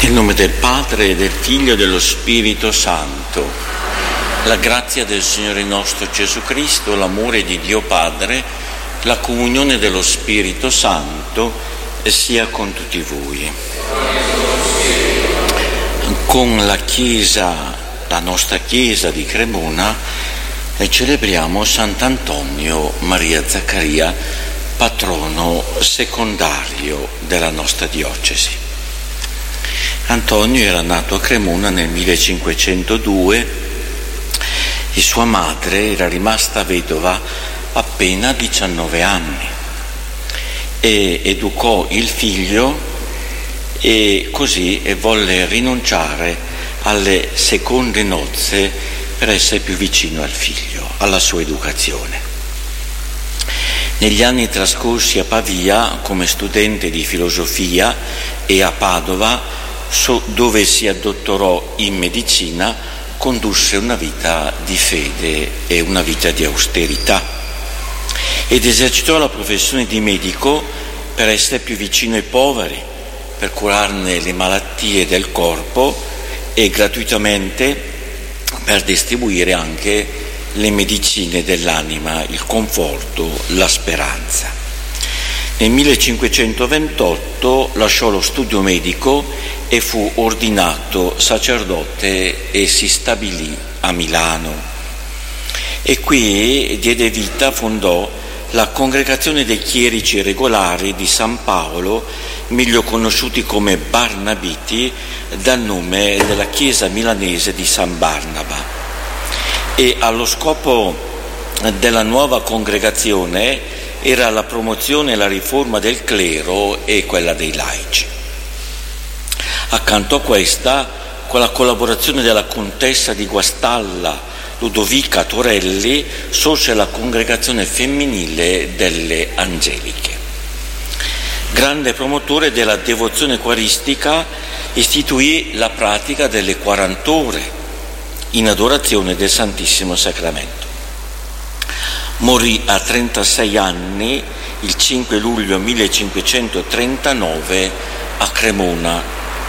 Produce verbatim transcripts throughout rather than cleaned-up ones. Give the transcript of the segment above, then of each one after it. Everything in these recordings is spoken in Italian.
Nel nome del Padre, del Figlio e dello Spirito Santo. La grazia del Signore nostro Gesù Cristo, l'amore di Dio Padre, la comunione dello Spirito Santo sia con tutti voi. Con la Chiesa, la nostra Chiesa di Cremona, celebriamo Sant'Antonio Maria Zaccaria, patrono secondario della nostra diocesi. Antonio era nato a Cremona nel millecinquecentodue e sua madre era rimasta vedova appena diciannove anni e educò il figlio e così volle rinunciare alle seconde nozze per essere più vicino al figlio, alla sua educazione. Negli anni trascorsi a Pavia come studente di filosofia e a Padova, dove si addottorò in medicina, condusse una vita di fede e una vita di austerità ed esercitò la professione di medico per essere più vicino ai poveri, per curarne le malattie del corpo e gratuitamente per distribuire anche le medicine dell'anima, il conforto, la speranza. Nel millecinquecentoventotto lasciò lo studio medico e fu ordinato sacerdote e si stabilì a Milano. E qui diede vita, fondò la Congregazione dei Chierici Regolari di San Paolo, meglio conosciuti come Barnabiti, dal nome della chiesa milanese di San Barnaba. E allo scopo della nuova congregazione era la promozione e la riforma del clero e quella dei laici. Accanto a questa, con la collaborazione della contessa di Guastalla, Ludovica Torelli, sorse la congregazione femminile delle Angeliche. Grande promotore della devozione eucaristica, istituì la pratica delle quarant'ore in adorazione del Santissimo Sacramento. Morì a trentasei anni il cinque luglio millecinquecentotrentanove a Cremona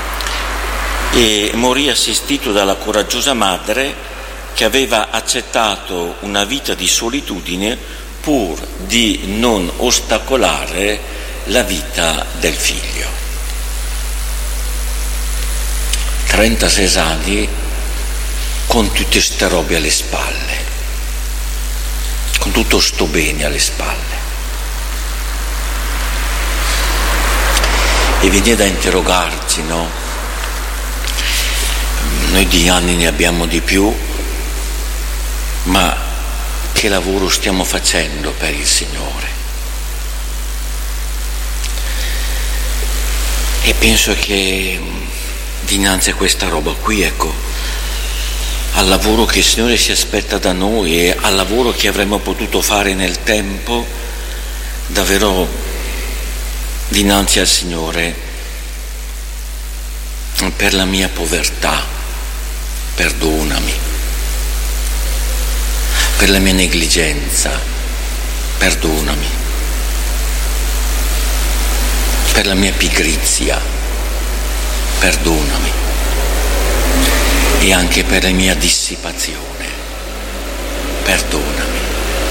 e morì assistito dalla coraggiosa madre che aveva accettato una vita di solitudine pur di non ostacolare la vita del figlio. trentasei anni con tutte ste robe alle spalle, con tutto sto bene alle spalle. E viene da interrogarci, no? Noi di anni ne abbiamo di più, ma che lavoro stiamo facendo per il Signore? E penso che dinanzi a questa roba qui, ecco, al lavoro che il Signore si aspetta da noi e al lavoro che avremmo potuto fare nel tempo, davvero dinanzi al Signore, per la mia povertà, perdonami, per la mia negligenza, perdonami, per la mia pigrizia, perdonami, e anche per la mia dissipazione, perdonami.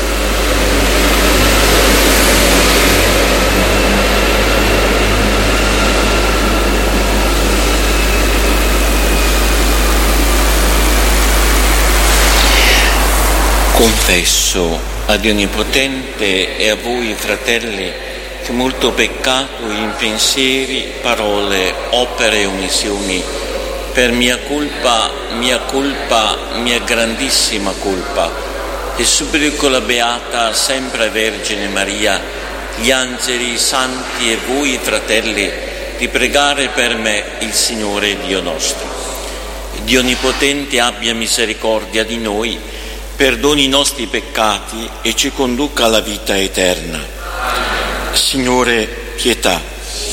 Confesso a Dio Onnipotente e a voi, fratelli, che molto peccato in pensieri, parole, opere e omissioni, per mia colpa, mia colpa, mia grandissima colpa, e supplico la Beata sempre Vergine Maria, gli angeli, i santi e voi, fratelli, di pregare per me il Signore Dio nostro. Dio Onnipotente abbia misericordia di noi, perdoni i nostri peccati e ci conduca alla vita eterna. Signore, pietà.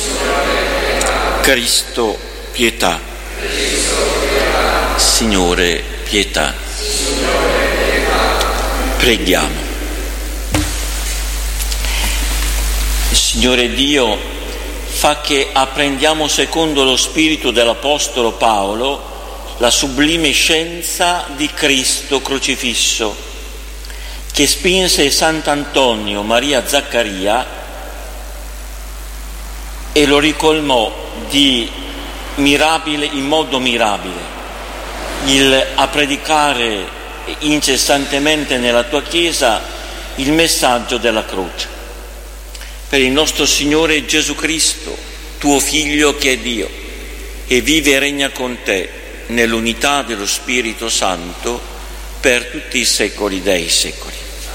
Cristo, pietà. Signore, pietà. Preghiamo. Signore Dio, fa che apprendiamo secondo lo spirito dell'Apostolo Paolo la sublime scienza di Cristo crocifisso, che spinse Sant'Antonio Maria Zaccaria e lo ricolmò di mirabile, in modo mirabile, il, a predicare incessantemente nella tua Chiesa il messaggio della croce. Per il nostro Signore Gesù Cristo, tuo Figlio che è Dio, e vive e regna con te nell'unità dello Spirito Santo per tutti i secoli dei secoli.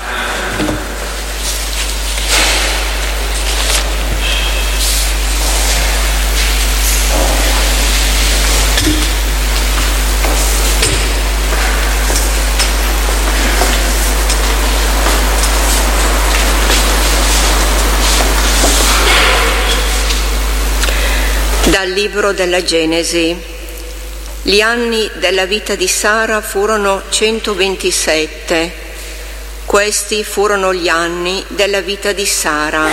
Dal libro della Genesi. Gli anni della vita di Sara furono centoventisette. Questi furono gli anni della vita di Sara.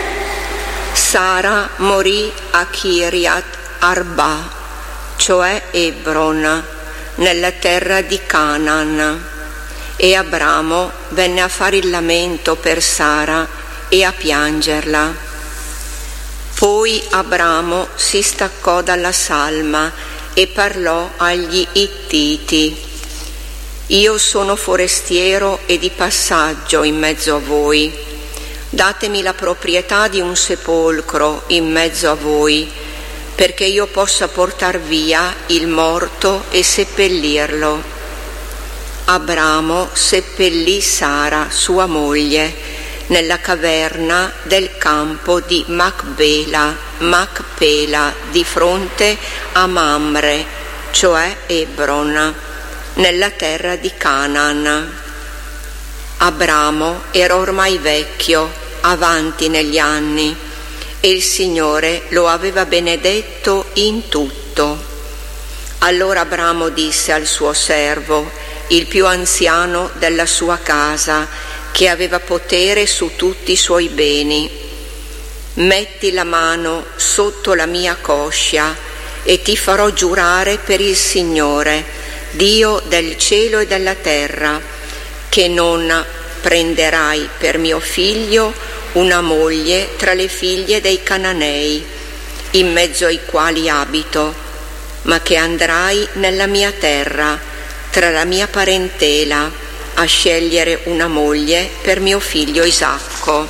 Sara morì a Kiriat Arba, cioè Ebron, nella terra di Canaan, e Abramo venne a fare il lamento per Sara e a piangerla. Poi Abramo si staccò dalla salma e parlò agli Ittiti: io sono forestiero e di passaggio in mezzo a voi. Datemi la proprietà di un sepolcro in mezzo a voi, perché io possa portar via il morto e seppellirlo. Abramo seppellì Sara, sua moglie, nella caverna del campo di Macpela, Macpela, di fronte a Mamre, cioè Ebron, nella terra di Canaan. Abramo era ormai vecchio, avanti negli anni, e il Signore lo aveva benedetto in tutto. Allora Abramo disse al suo servo, il più anziano della sua casa, che aveva potere su tutti i suoi beni: metti la mano sotto la mia coscia e ti farò giurare per il Signore, Dio del cielo e della terra, che non prenderai per mio figlio una moglie tra le figlie dei Cananei, in mezzo ai quali abito, ma che andrai nella mia terra, tra la mia parentela, a scegliere una moglie per mio figlio Isacco.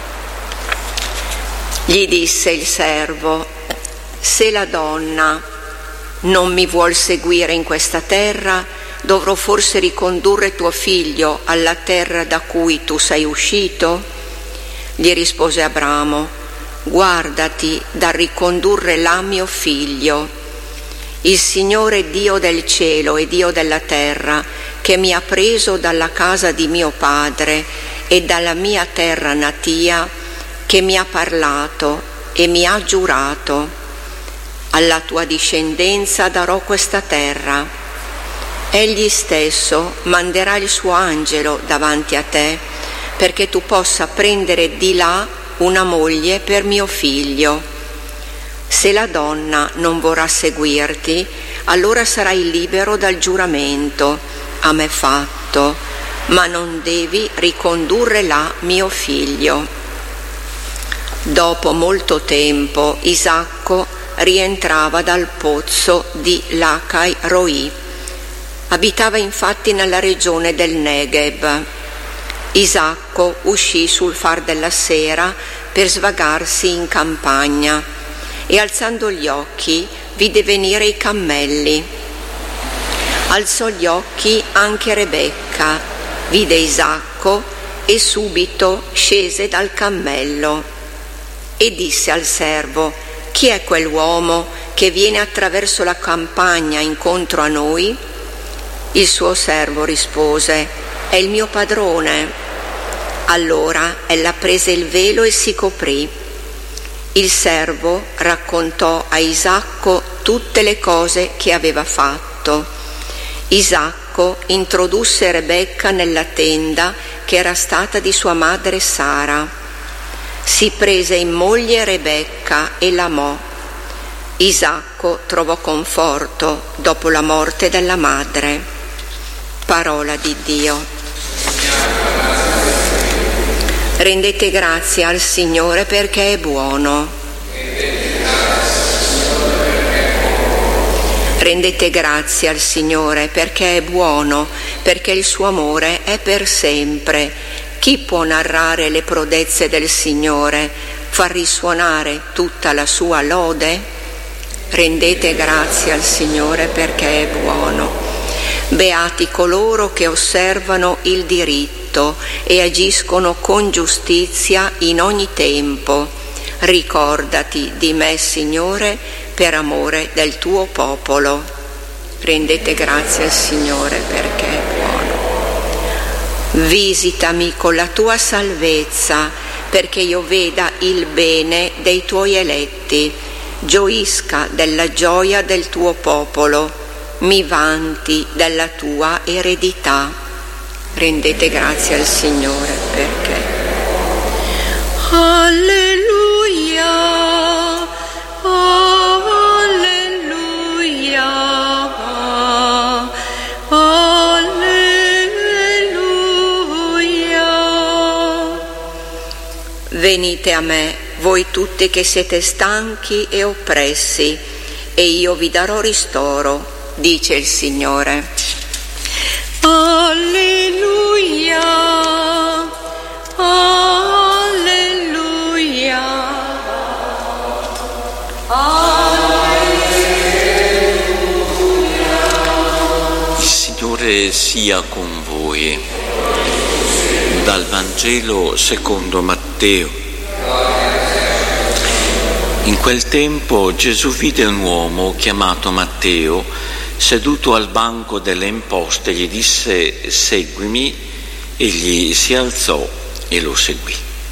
Gli disse il servo: se la donna non mi vuol seguire in questa terra, dovrò forse ricondurre tuo figlio alla terra da cui tu sei uscito? Gli rispose Abramo: guardati dal ricondurre là mio figlio. Il Signore Dio del cielo e Dio della terra, che mi ha preso dalla casa di mio padre e dalla mia terra natia, che mi ha parlato e mi ha giurato: alla tua discendenza darò questa terra. Egli stesso manderà il suo angelo davanti a te, perché tu possa prendere di là una moglie per mio figlio. Se la donna non vorrà seguirti, allora sarai libero dal giuramento a me fatto, ma non devi ricondurre là mio figlio. Dopo molto tempo Isacco rientrava dal pozzo di Lacai Roi. Abitava infatti nella regione del Negev. Isacco uscì sul far della sera per svagarsi in campagna e alzando gli occhi vide venire i cammelli. Alzò gli occhi anche Rebecca, vide Isacco e subito scese dal cammello e disse al servo: chi è quell'uomo che viene attraverso la campagna incontro a noi? Il suo servo rispose: è il mio padrone. Allora ella prese il velo e si coprì. Il servo raccontò a Isacco tutte le cose che aveva fatto. Isacco introdusse Rebecca nella tenda che era stata di sua madre Sara. si prese in moglie Rebecca e l'amò. Isacco trovò conforto dopo la morte della madre. Parola di Dio. Rendete grazie al Signore perché è buono. Rendete grazie al Signore perché è buono, perché il suo amore è per sempre. Chi può narrare le prodezze del Signore, far risuonare tutta la sua lode? Rendete grazie al Signore perché è buono. Beati coloro che osservano il diritto e agiscono con giustizia in ogni tempo. Ricordati di me, Signore, per amore del tuo popolo. Rendete grazie al Signore perché è buono. Visitami con la tua salvezza, perché io veda il bene dei tuoi eletti, gioisca della gioia del tuo popolo, mi vanti della tua eredità. Rendete grazie al Signore perché. Alleluia, alleluia, alleluia. Venite a me, voi tutti che siete stanchi e oppressi, e io vi darò ristoro, dice il Signore. Alleluia, alleluia, alleluia. Il Signore sia con voi. Dal Vangelo secondo Matteo. In quel tempo Gesù vide un uomo chiamato Matteo seduto al banco delle imposte, gli disse: seguimi. Egli si alzò e lo seguì.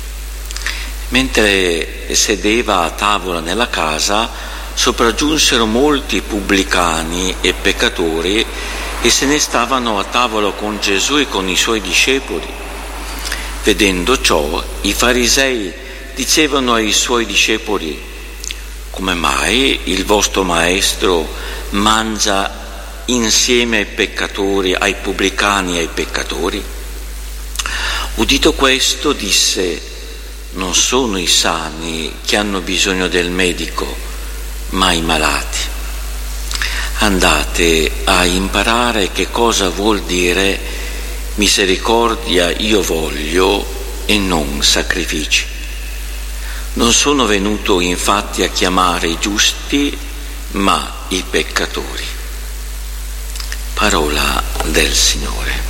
Mentre sedeva a tavola nella casa, sopraggiunsero molti pubblicani e peccatori e se ne stavano a tavola con Gesù e con i suoi discepoli. Vedendo ciò, i farisei dicevano ai suoi discepoli: come mai il vostro maestro mangia insieme ai peccatori, ai pubblicani e ai peccatori? Udito questo, disse: non sono i sani che hanno bisogno del medico, ma i malati. Andate a imparare che cosa vuol dire misericordia io voglio e non sacrifici. Non sono venuto infatti a chiamare i giusti, ma i peccatori. Parola del Signore.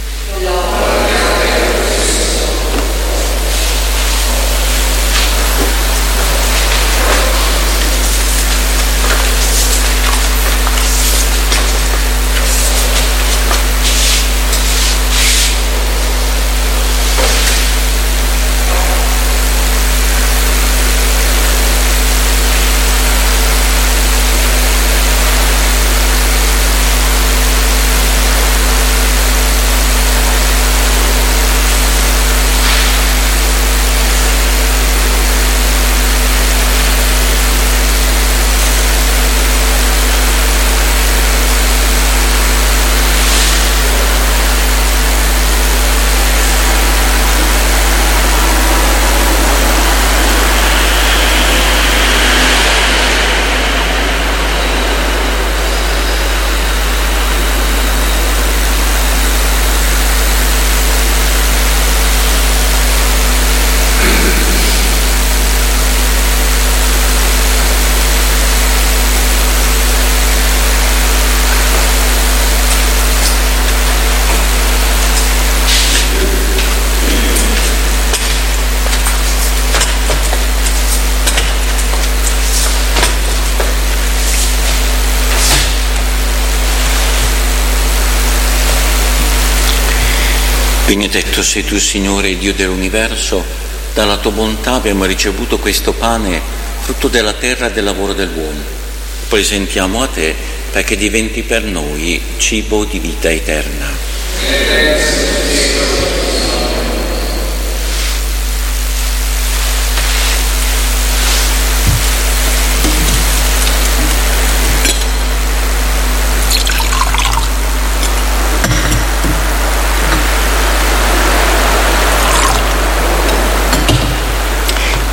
Benedetto sei tu, Signore, Dio dell'universo, dalla tua bontà abbiamo ricevuto questo pane, frutto della terra e del lavoro dell'uomo. Presentiamo a te perché diventi per noi cibo di vita eterna.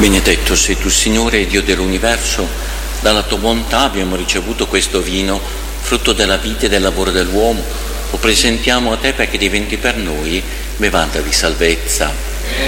Benedetto sei tu, Signore, Dio dell'universo, dalla tua bontà abbiamo ricevuto questo vino, frutto della vita e del lavoro dell'uomo. Lo presentiamo a te perché diventi per noi bevanda di salvezza.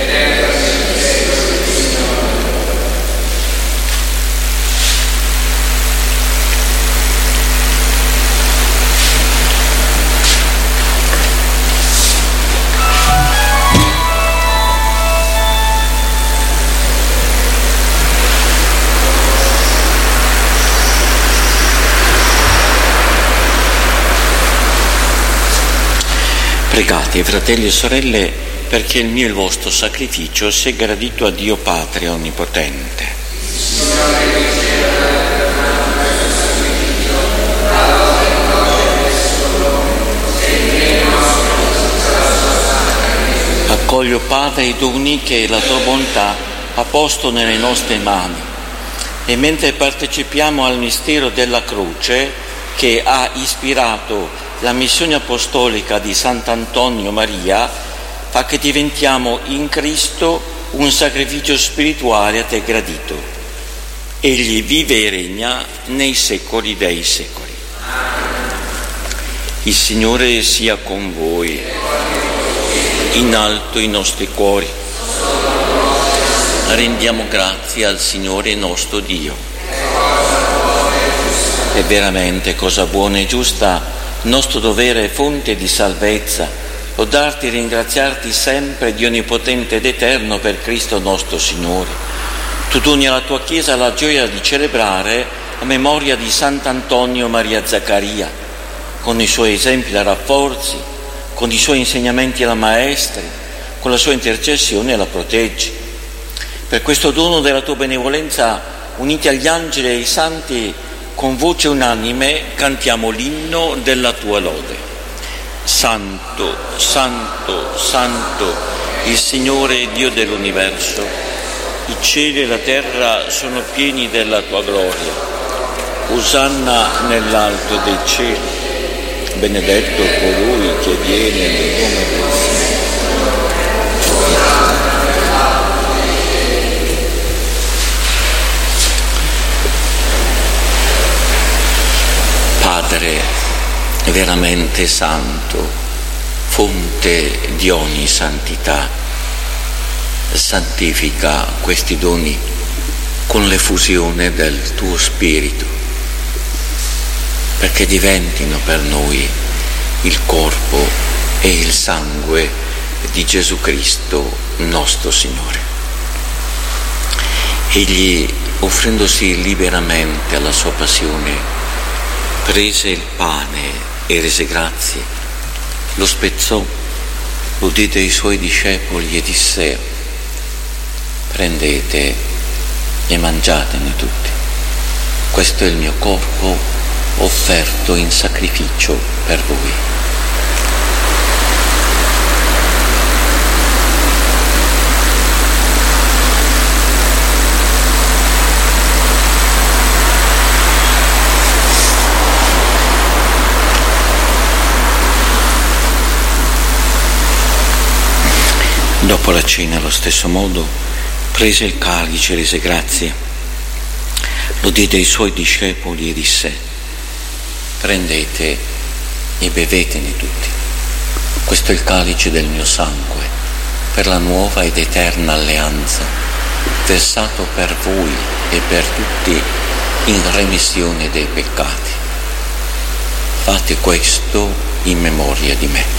Pregate, fratelli e sorelle, perché il mio e il vostro sacrificio sia gradito a Dio Padre Onnipotente. Accoglio, Padre, i doni che la tua bontà ha posto nelle nostre mani e mentre partecipiamo al mistero della croce che ha ispirato la missione apostolica di Sant'Antonio Maria, fa che diventiamo in Cristo un sacrificio spirituale a te gradito. Egli vive e regna nei secoli dei secoli. Il Signore sia con voi. In alto i nostri cuori. Rendiamo grazie al Signore nostro Dio. È veramente cosa buona e giusta, nostro dovere e fonte di salvezza, lodarti e ringraziarti sempre, Dio onnipotente ed eterno, per Cristo nostro Signore. Tu doni alla tua Chiesa la gioia di celebrare la memoria di Sant'Antonio Maria Zaccaria. Con i suoi esempi la rafforzi, con i suoi insegnamenti la maestri, con la sua intercessione la proteggi. Per questo dono della tua benevolenza, uniti agli angeli e ai santi, con voce unanime cantiamo l'inno della tua lode. Santo, santo, santo, il Signore Dio dell'universo, i cieli e la terra sono pieni della tua gloria. Osanna nell'alto dei cieli, benedetto colui che viene nel nome del Signore. Padre veramente santo, fonte di ogni santità, santifica questi doni con l'effusione del tuo Spirito, perché diventino per noi il corpo e il sangue di Gesù Cristo nostro Signore. Egli, offrendosi liberamente alla sua passione, prese il pane e rese grazie, lo spezzò, lo diede ai suoi discepoli e disse: prendete e mangiatene tutti, questo è il mio corpo offerto in sacrificio per voi. Dopo la cena, allo stesso modo, prese il calice e rese grazie, lo diede ai suoi discepoli e disse: prendete e bevetene tutti, questo è il calice del mio sangue, per la nuova ed eterna alleanza, versato per voi e per tutti in remissione dei peccati. Fate questo in memoria di me.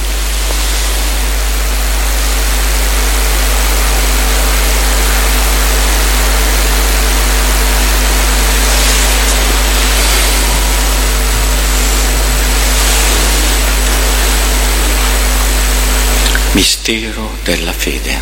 Mistero della fede.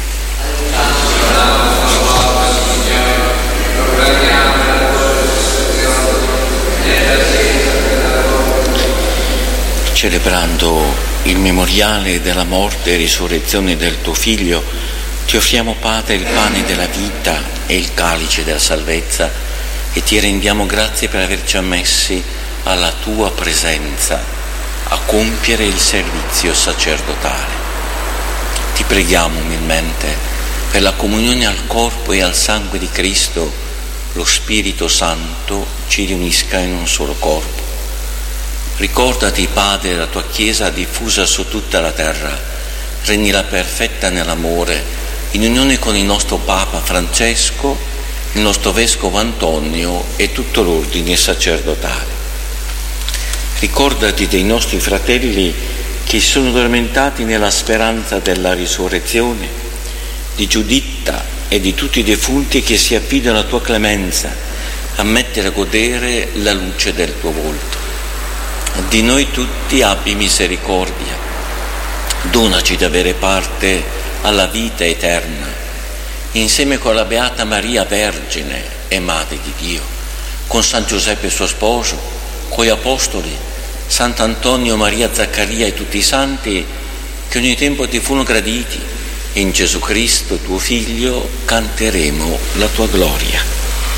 Celebrando il memoriale della morte e risurrezione del tuo Figlio, ti offriamo, Padre, il pane della vita e il calice della salvezza e ti rendiamo grazie per averci ammessi alla tua presenza a compiere il servizio sacerdotale. Ti preghiamo umilmente per la comunione al corpo e al sangue di Cristo, lo Spirito Santo ci riunisca in un solo corpo. Ricordati, Padre, della tua Chiesa diffusa su tutta la terra, rendila perfetta nell'amore, in unione con il nostro Papa Francesco, il nostro Vescovo Antonio e tutto l'ordine sacerdotale. Ricordati dei nostri fratelli che sono addormentati nella speranza della risurrezione, di Giuditta e di tutti i defunti che si affidano alla tua clemenza, a mettere a godere la luce del tuo volto. Di noi tutti abbi misericordia, donaci di avere parte alla vita eterna, insieme con la Beata Maria Vergine e Madre di Dio, con San Giuseppe suo sposo, con gli Apostoli, Sant'Antonio, Maria, Zaccaria e tutti i santi che ogni tempo ti furono graditi, e in Gesù Cristo, tuo Figlio, canteremo la tua gloria.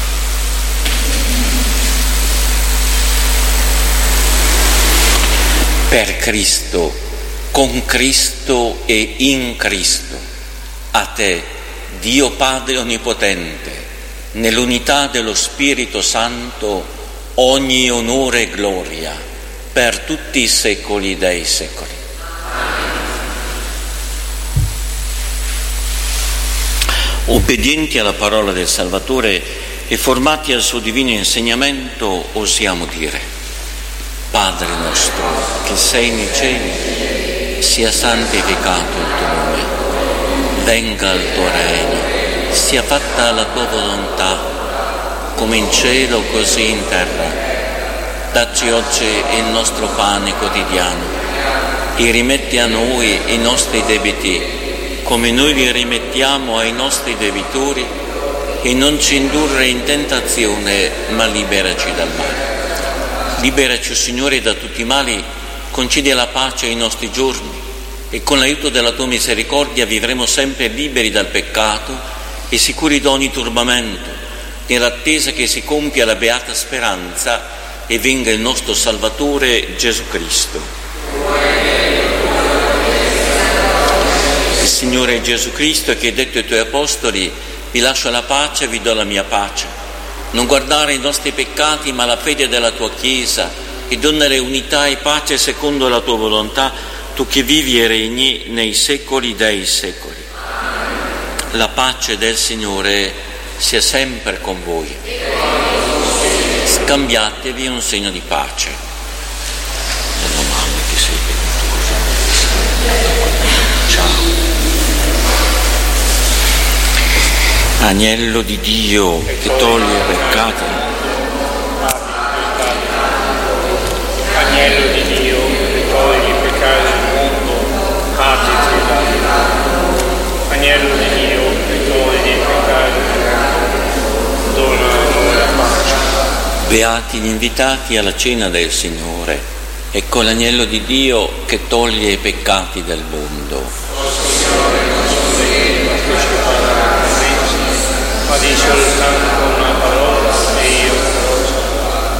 Per Cristo, con Cristo e in Cristo, a te, Dio Padre Onnipotente, nell'unità dello Spirito Santo, ogni onore e gloria, per tutti i secoli dei secoli. Obbedienti alla parola del Salvatore e formati al suo divino insegnamento, osiamo dire: Padre nostro, che sei nei cieli, sia santificato il tuo nome, venga il tuo regno, sia fatta la tua volontà, come in cielo così in terra. Dacci oggi il nostro pane quotidiano e rimetti a noi i nostri debiti, come noi li rimettiamo ai nostri debitori, e non ci indurre in tentazione, ma liberaci dal male. Liberaci, Signore, da tutti i mali, concedi la pace ai nostri giorni e con l'aiuto della tua misericordia vivremo sempre liberi dal peccato e sicuri da ogni turbamento, nell'attesa che si compia la beata speranza e venga il nostro Salvatore Gesù Cristo. Il Signore Gesù Cristo, che hai detto ai tuoi apostoli: vi lascio la pace, vi do la mia pace. Non guardare i nostri peccati, ma la fede della tua Chiesa, e donare unità e pace secondo la tua volontà, tu che vivi e regni nei secoli dei secoli. La pace del Signore sia sempre con voi. Scambiatevi un segno di pace. Ciao. Agnello di Dio che toglie i peccati. Agnello di Dio che toglie i peccati del mondo, abbi pietà. Agnello di Dio che toglie i peccati del mondo, dona a noi la pace. Beati gli invitati alla cena del Signore, ecco l'agnello di Dio che toglie i peccati del mondo. Ma di soltanto una parola e io sarò salvato.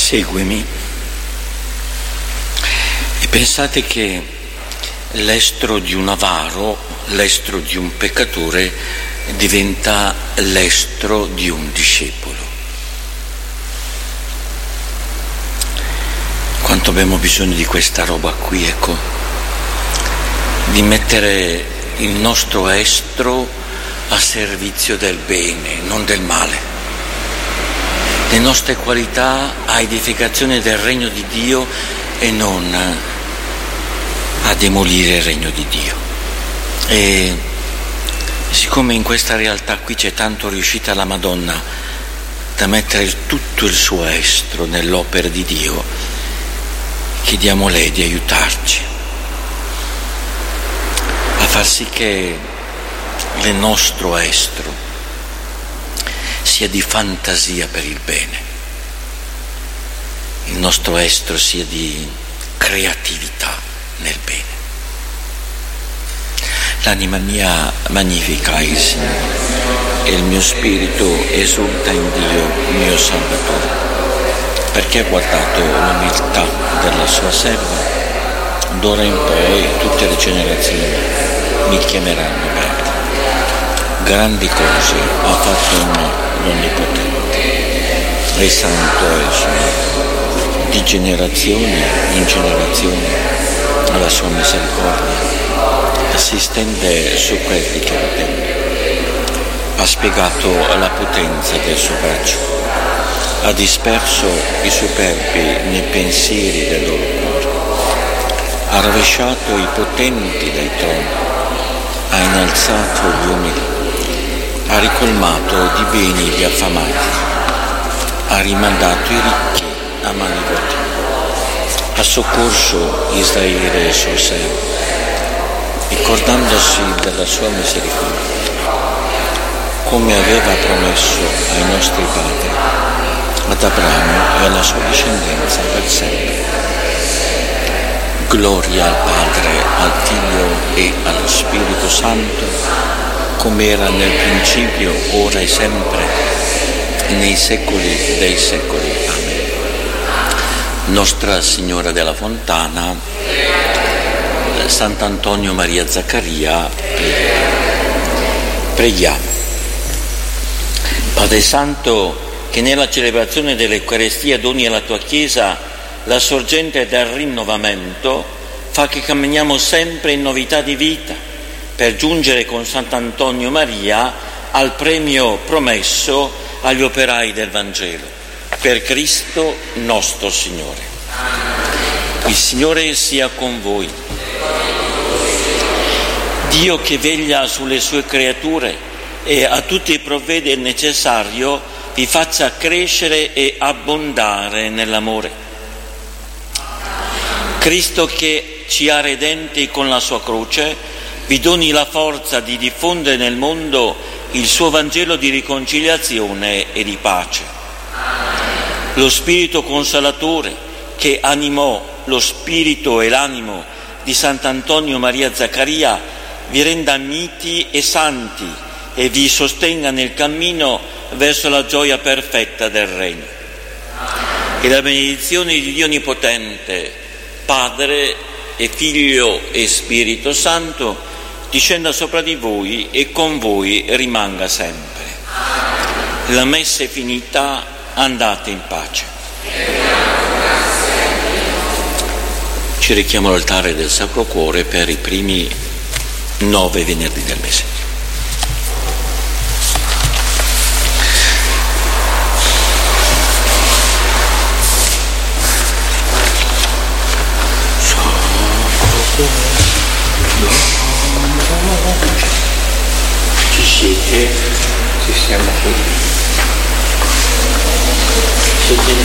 Seguimi. E pensate che l'estro di un avaro, l'estro di un peccatore, diventa l'estro di un discepolo. Quanto abbiamo bisogno di questa roba qui, ecco, di mettere il nostro estro a servizio del bene, non del male. Le nostre qualità a edificazione del regno di Dio e non a demolire il regno di Dio. E siccome in questa realtà qui c'è tanto riuscita la Madonna da mettere tutto il suo estro nell'opera di Dio, chiediamo a lei di aiutarci a far sì che il nostro estro sia di fantasia per il bene, il nostro estro sia di creatività nel bene. L'anima mia magnifica il Signore e il mio spirito esulta in Dio mio Salvatore, perché ha guardato l'umiltà della sua serva. D'ora in poi tutte le generazioni mi chiameranno beata. Grandi cose ha fatto in me l'Onnipotente, e santo è il Signore. Di generazione in generazione alla sua misericordia si stende su quelli che lo temono. Ha spiegato la potenza del suo braccio, ha disperso i superbi nei pensieri del loro cuore, ha rovesciato i potenti dai troni, ha innalzato gli umili, ha ricolmato di beni gli affamati, ha rimandato i ricchi a mani vuote, ha soccorso Israele il suo servo, ricordandosi della sua misericordia, come aveva promesso ai nostri padri, ad Abramo e alla sua discendenza per sempre. Gloria al Padre, al Figlio e allo Spirito Santo, come era nel principio, ora e sempre, nei secoli dei secoli. Amen. Nostra Signora della Fontana, Sant'Antonio Maria Zaccaria, preghiamo. Padre Santo, che nella celebrazione dell'Eucarestia doni alla tua Chiesa la sorgente del rinnovamento, fa che camminiamo sempre in novità di vita, per giungere con Sant'Antonio Maria al premio promesso agli operai del Vangelo. Per Cristo nostro Signore. Il Signore sia con voi. Dio che veglia sulle sue creature e a tutti provvede il necessario, vi faccia crescere e abbondare nell'amore. Cristo che ci ha redenti con la sua croce, vi doni la forza di diffondere nel mondo il suo Vangelo di riconciliazione e di pace. Lo Spirito Consolatore che animò lo spirito e l'animo di Sant'Antonio Maria Zaccaria vi renda miti e santi e vi sostenga nel cammino verso la gioia perfetta del Regno. E la benedizione di Dio Onnipotente, Padre e Figlio e Spirito Santo, discenda sopra di voi e con voi rimanga sempre. La messa è finita, andate in pace. Ci richiamo all'altare del Sacro Cuore per i primi nove venerdì del mese. Ci siete? Ci siamo qui. Siete